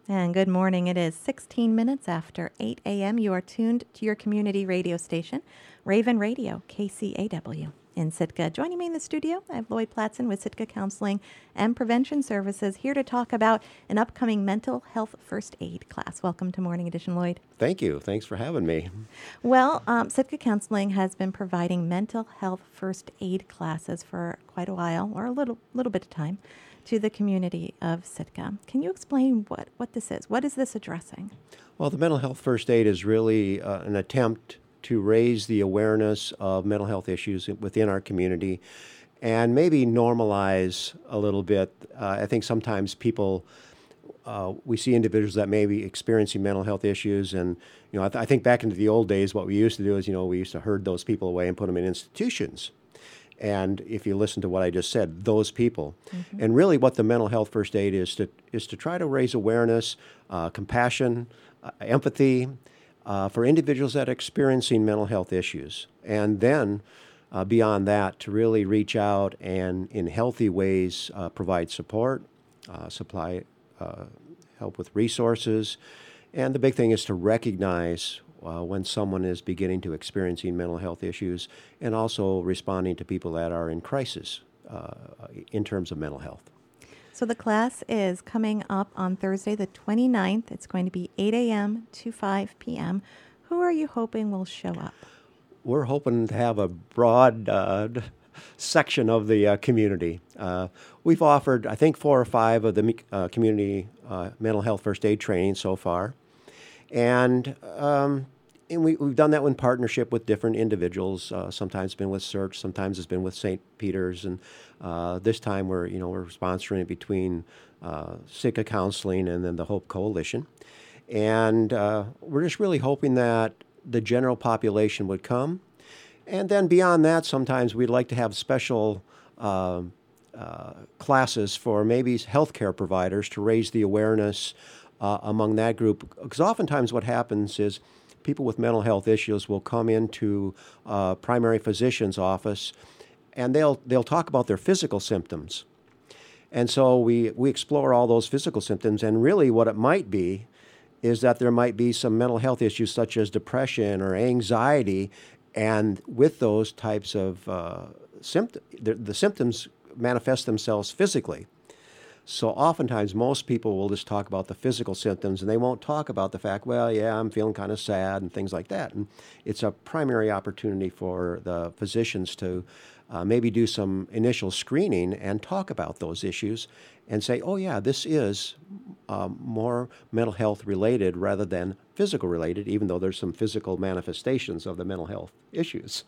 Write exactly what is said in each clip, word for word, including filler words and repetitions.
And good morning. It is sixteen minutes after eight a.m. You are tuned to your community radio station, Raven Radio, K C A W, in Sitka. Joining me in the studio, I have Lloyd Platson with Sitka Counseling and Prevention Services here to talk about an upcoming mental health first aid class. Welcome to Morning Edition, Lloyd. Thank you. Thanks for having me. Well, um, Sitka Counseling has been providing mental health first aid classes for quite a while, or a little little bit of time, to the community of Sitka. Can you explain what, what this is? What is this addressing? Well, the mental health first aid is really uh, an attempt to raise the awareness of mental health issues within our community and maybe normalize a little bit. Uh, I think sometimes people, uh, we see individuals that may be experiencing mental health issues, and you know, I, th- I think back into the old days, what we used to do is, you know, we used to herd those people away and put them in institutions. And if you listen to what I just said, those people. Mm-hmm. And really what the mental health first aid is to is to try to raise awareness, uh, compassion, uh, empathy uh, for individuals that are experiencing mental health issues. And then uh, beyond that, to really reach out and in healthy ways uh, provide support, uh, supply uh, help with resources. And the big thing is to recognize Uh, when someone is beginning to experiencing mental health issues, and also responding to people that are in crisis uh, in terms of mental health. So the class is coming up on Thursday the twenty-ninth. It's going to be eight a.m. to five p.m. Who are you hoping will show up? We're hoping to have a broad uh, section of the uh, community. Uh, we've offered, I think, four or five of the uh, community uh, mental health first aid training so far. And um, and we, we've done that in partnership with different individuals. Uh, sometimes it's been with Search, sometimes it's been with Saint Peter's, and uh, this time we're you know we're sponsoring it between uh, Sitka Counseling and then the Hope Coalition. And uh, we're just really hoping that the general population would come. And then beyond that, sometimes we'd like to have special uh, uh, classes for maybe healthcare providers to raise the awareness Uh, among that group, because oftentimes what happens is people with mental health issues will come into a primary physician's office, and they'll they'll talk about their physical symptoms, and so we we explore all those physical symptoms, and really what it might be is that there might be some mental health issues such as depression or anxiety, and with those types of uh, symptoms, the, the symptoms manifest themselves physically. So oftentimes, most people will just talk about the physical symptoms, and they won't talk about the fact, well, yeah, I'm feeling kind of sad and things like that. And it's a primary opportunity for the physicians to uh, maybe do some initial screening and talk about those issues and say, oh, yeah, this is um, more mental health related rather than physical related, even though there's some physical manifestations of the mental health issues.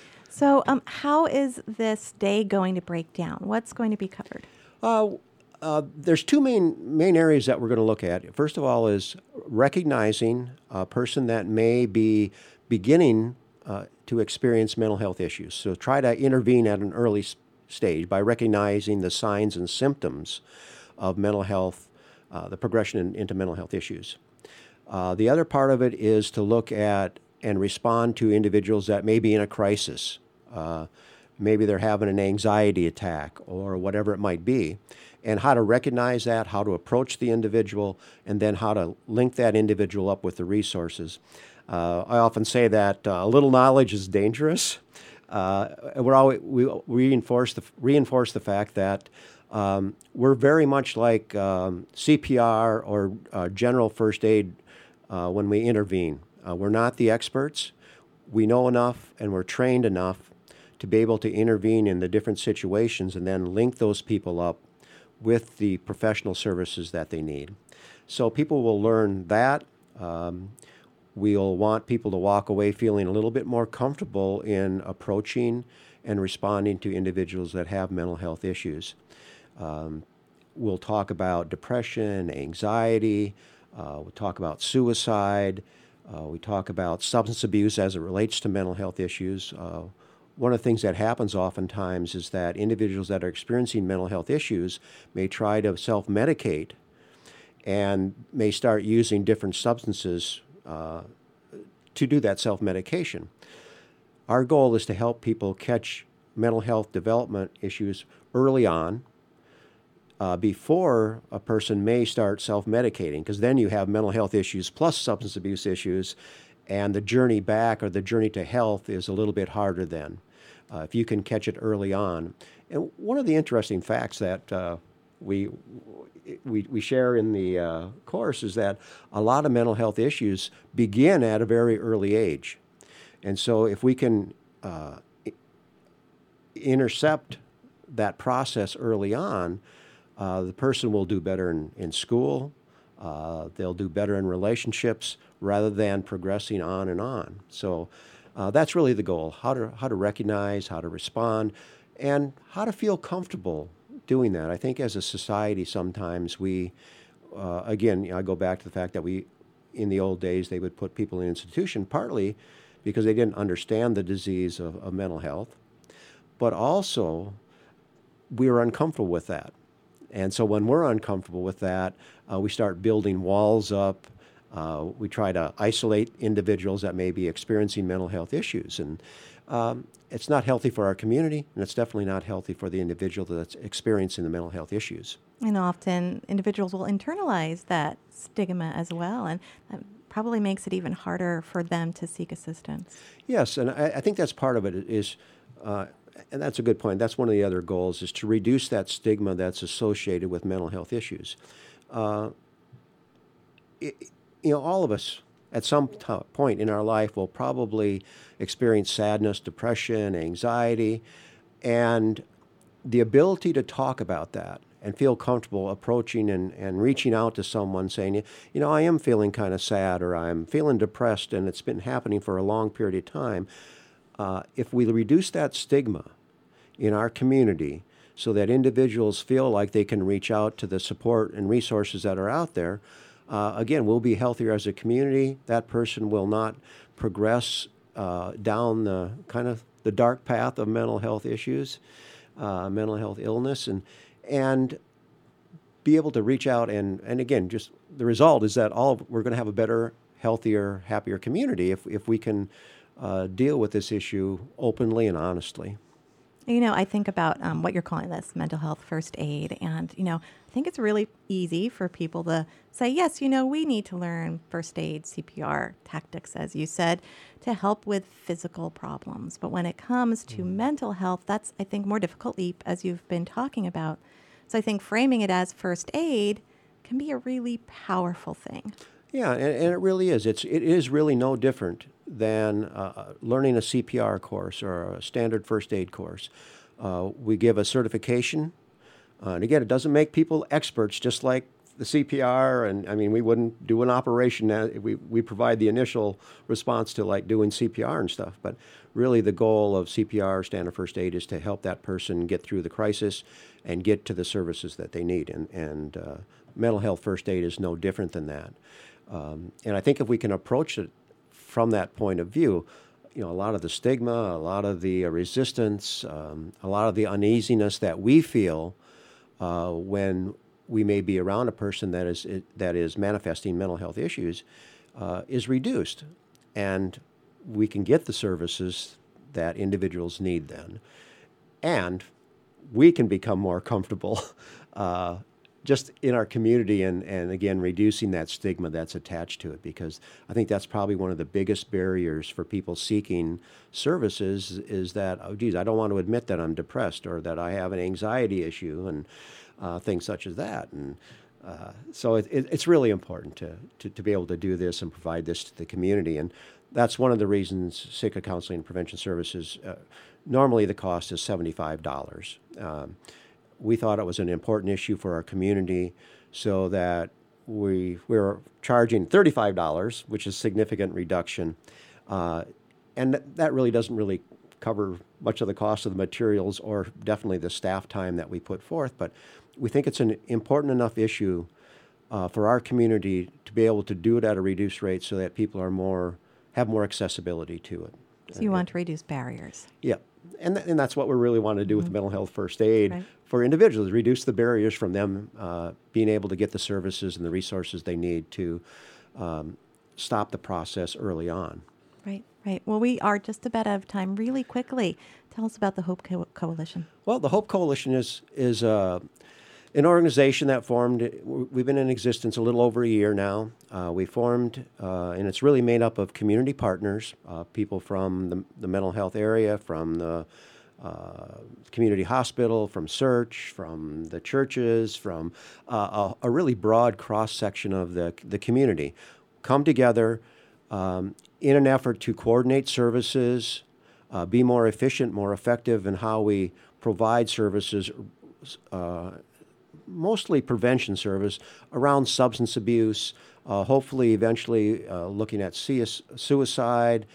So um, how is this day going to break down? What's going to be covered? Uh, Uh, there's two main main areas that we're going to look at. First of all is recognizing a person that may be beginning uh, to experience mental health issues. So try to intervene at an early s- stage by recognizing the signs and symptoms of mental health, uh, the progression in, into mental health issues. Uh, the other part of it is to look at and respond to individuals that may be in a crisis. Uh, maybe they're having an anxiety attack or whatever it might be, and how to recognize that, how to approach the individual, and then how to link that individual up with the resources. Uh, I often say that uh, a little knowledge is dangerous. Uh, we're always, we reinforce the, reinforce the fact that um, we're very much like um, C P R or uh, general first aid uh, when we intervene. Uh, we're not the experts. We know enough and we're trained enough to be able to intervene in the different situations and then link those people up with the professional services that they need. So people will learn that. Um, we'll want people to walk away feeling a little bit more comfortable in approaching and responding to individuals that have mental health issues. Um, we'll talk about depression, anxiety, uh, we'll talk about suicide, uh, we talk about substance abuse as it relates to mental health issues. Uh, One of the things that happens oftentimes is that individuals that are experiencing mental health issues may try to self-medicate and may start using different substances uh, to do that self-medication. Our goal is to help people catch mental health development issues early on, uh, before a person may start self-medicating, because then you have mental health issues plus substance abuse issues, and the journey back or the journey to health is a little bit harder then, uh, if you can catch it early on. And one of the interesting facts that uh, we, we we share in the uh, course is that a lot of mental health issues begin at a very early age. And so if we can uh, intercept that process early on, uh, the person will do better in, in school, uh, they'll do better in relationships rather than progressing on and on. So uh, that's really the goal, how to, how to recognize, how to respond, and how to feel comfortable doing that. I think as a society sometimes we, uh, again, you know, I go back to the fact that we, in the old days, they would put people in institution partly because they didn't understand the disease of, of mental health, but also we were uncomfortable with that. And so when we're uncomfortable with that, uh, we start building walls up. Uh, we try to isolate individuals that may be experiencing mental health issues. And um, it's not healthy for our community, and it's definitely not healthy for the individual that's experiencing the mental health issues. And often individuals will internalize that stigma as well, and that probably makes it even harder for them to seek assistance. Yes, and I, I think that's part of it is, uh, and that's a good point, that's one of the other goals, is to reduce that stigma that's associated with mental health issues. Uh, it, you know, all of us at some t- point in our life will probably experience sadness, depression, anxiety, and the ability to talk about that and feel comfortable approaching and, and reaching out to someone saying, you know, I am feeling kind of sad, or I'm feeling depressed and it's been happening for a long period of time. Uh, if we reduce that stigma in our community so that individuals feel like they can reach out to the support and resources that are out there, uh, again, we'll be healthier as a community. That person will not progress uh, down the kind of the dark path of mental health issues, uh, mental health illness, and and be able to reach out and, and again, just the result is that all of, we're going to have a better, healthier, happier community if if we can uh, deal with this issue openly and honestly. You know, I think about um, what you're calling this mental health first aid. And, you know, I think it's really easy for people to say, yes, you know, we need to learn first aid, C P R tactics, as you said, to help with physical problems. But when it comes to mm. mental health, that's, I think, more difficult leap, as you've been talking about. So I think framing it as first aid can be a really powerful thing. Yeah, and, and it really is. It's it is really no different than uh, learning a C P R course or a standard first aid course. Uh, we give a certification, uh, and again, it doesn't make people experts, just like the C P R. And I mean, we wouldn't do an operation. That we we provide the initial response to like doing C P R and stuff. But really, the goal of C P R, standard first aid, is to help that person get through the crisis and get to the services that they need. And and uh, mental health first aid is no different than that. Um, and I think if we can approach it from that point of view, you know, a lot of the stigma, a lot of the uh, resistance, um, a lot of the uneasiness that we feel uh, when we may be around a person that is it, that is manifesting mental health issues uh, is reduced, and we can get the services that individuals need then, and we can become more comfortable uh, just in our community, and, and again, reducing that stigma that's attached to it, because I think that's probably one of the biggest barriers for people seeking services is that, oh, geez, I don't want to admit that I'm depressed or that I have an anxiety issue and uh, things such as that. And uh, so it, it, it's really important to, to, to be able to do this and provide this to the community. And that's one of the reasons Sitka Counseling and Prevention Services, uh, normally the cost is seventy-five dollars. Um, We thought it was an important issue for our community, so that we we were charging thirty-five dollars, which is a significant reduction. Uh, and th- that really doesn't really cover much of the cost of the materials or definitely the staff time that we put forth. But we think it's an important enough issue uh, for our community to be able to do it at a reduced rate so that people are more have more accessibility to it. So you want to reduce barriers. Yeah. And, th- and that's what we really want to do with Mm-hmm. mental health first aid Right. for individuals, reduce the barriers from them uh, being able to get the services and the resources they need to um, stop the process early on. Right, right. Well, we are just about out of time. Really quickly, tell us about the Hope Co- Coalition. Well, the Hope Coalition is is uh, an organization that formed, we've been in existence a little over a year now. Uh, we formed, uh, and it's really made up of community partners, uh, people from the, the mental health area, from the uh, community hospital, from Search, from the churches, from uh, a, a really broad cross-section of the, the community, come together um, in an effort to coordinate services, uh, be more efficient, more effective in how we provide services, uh, mostly prevention service around substance abuse, uh, hopefully eventually uh, looking at suicide,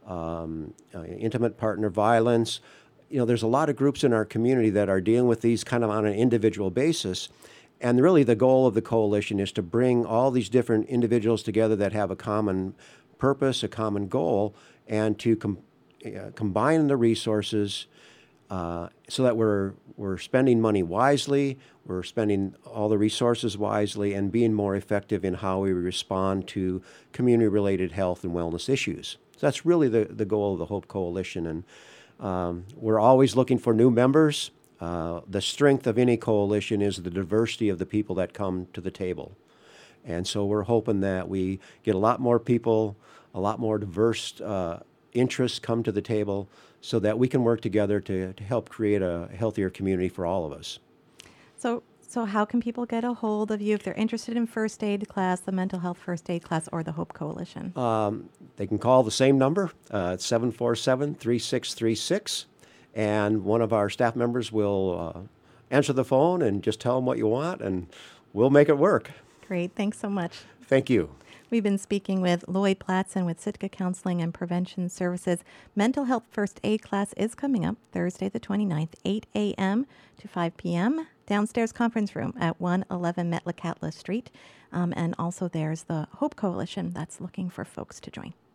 um, uh, intimate partner violence. You know, there's a lot of groups in our community that are dealing with these kind of on an individual basis. And really the goal of the coalition is to bring all these different individuals together that have a common purpose, a common goal, and to com- uh, combine the resources Uh, so that we're we're spending money wisely, we're spending all the resources wisely, and being more effective in how we respond to community-related health and wellness issues. So that's really the, the goal of the Hope Coalition, and um, we're always looking for new members. Uh, the strength of any coalition is the diversity of the people that come to the table. And so we're hoping that we get a lot more people, a lot more diverse uh, interests come to the table, so that we can work together to, to help create a healthier community for all of us. So, so how can people get a hold of you if they're interested in first aid class, the mental health first aid class, or the Hope Coalition? Um, they can call the same number, uh, seven four seven, three six three six, and one of our staff members will uh, answer the phone and just tell them what you want, and we'll make it work. Great. Thanks so much. Thank you. We've been speaking with Lloyd Platson with Sitka Counseling and Prevention Services. Mental health first aid class is coming up Thursday the twenty-ninth, eight a.m. to five p.m. downstairs conference room at one eleven Metlakatla Street. Um, and also there's the Hope Coalition that's looking for folks to join.